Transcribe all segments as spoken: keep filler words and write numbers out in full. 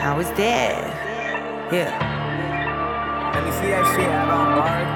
I was dead. Yeah. Let me see that shit avant-garde.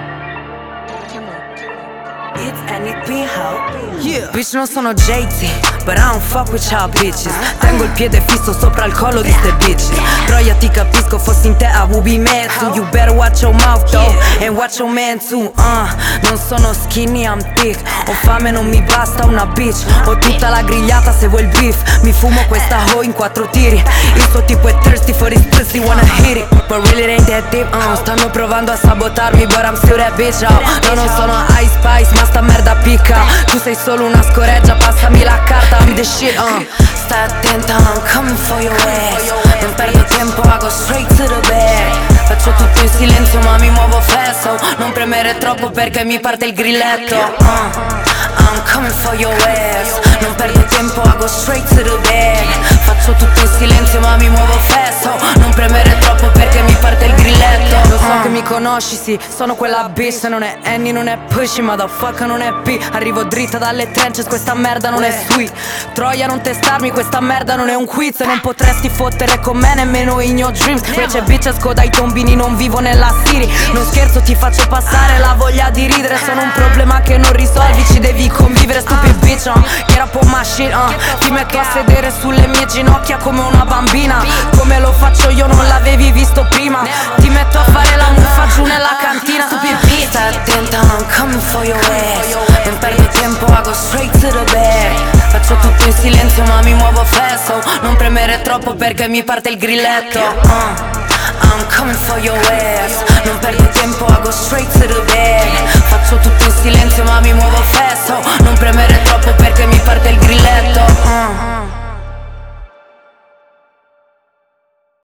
It's N E P How. Yeah. Bitch, non sono J T, but I don't fuck with y'all bitches. Tengo il piede fisso sopra il collo di ste bitches. Troia, ti capisco, fossi in te I would be mad too. You better watch your mouth though, and watch your man too. uh, Non sono skinny, I'm thick. Ho fame, non mi basta una bitch. Ho tutta la grigliata se vuoi il beef. Mi fumo questa hoe in quattro tiri. Il suo tipo è thirsty for his pussy, wanna hit it, but really it ain't that deep. uh, Stanno provando a sabotarmi, but I'm still that bitch. oh. No, non sono Ice Spice, ma sta merda picca. Tu sei solo una scoreggia, passami la carta, I'm the shit. uh. Stai attenta, I'm coming for your ass. Non perdo tempo, I go straight to the bag. Faccio tutto in silenzio ma mi muovo fast, so non premere troppo perché mi parte il grilletto. uh. I'm coming for your ass. Non perdo tempo, I go straight to the bag. Faccio tutto in silenzio ma mi muovo fast, so non premere troppo perché mi parte il grilletto. Lo so che mi conosci, sì, sono quella bitch. Se non è Annie non è Pushy, motherfucker non è P. Arrivo dritta dalle trenches, questa merda non è sweet. Troia, non testarmi, questa merda non è un quiz. E non potresti fottere con me nemmeno in your dreams. Invece bitches coda i tombini, non vivo nella city. Non scherzo, ti faccio passare la voglia di ridere. Sono un problema che non risolvi, ci devi convivere, stupid bitch. uh. Get up on my shit, uh. Ti metto a sedere sulle mie ginocchia come una bambina. Come lo faccio io non l'avevi visto prima. Ti metto a fare la muffa giù nella cantina, stupid bitch. Stai attenta, I'm coming for your ass. Non perdo tempo, I go straight to the bag. Faccio tutto in silenzio ma mi muovo fast, so non premere troppo perché mi parte il grilletto. uh. I'm coming for your ass. Non perdo tempo, I go straight to the bag. Faccio tutto in silenzio ma mi muovo fast, so non premere troppo perché mi parte il grilletto. uh.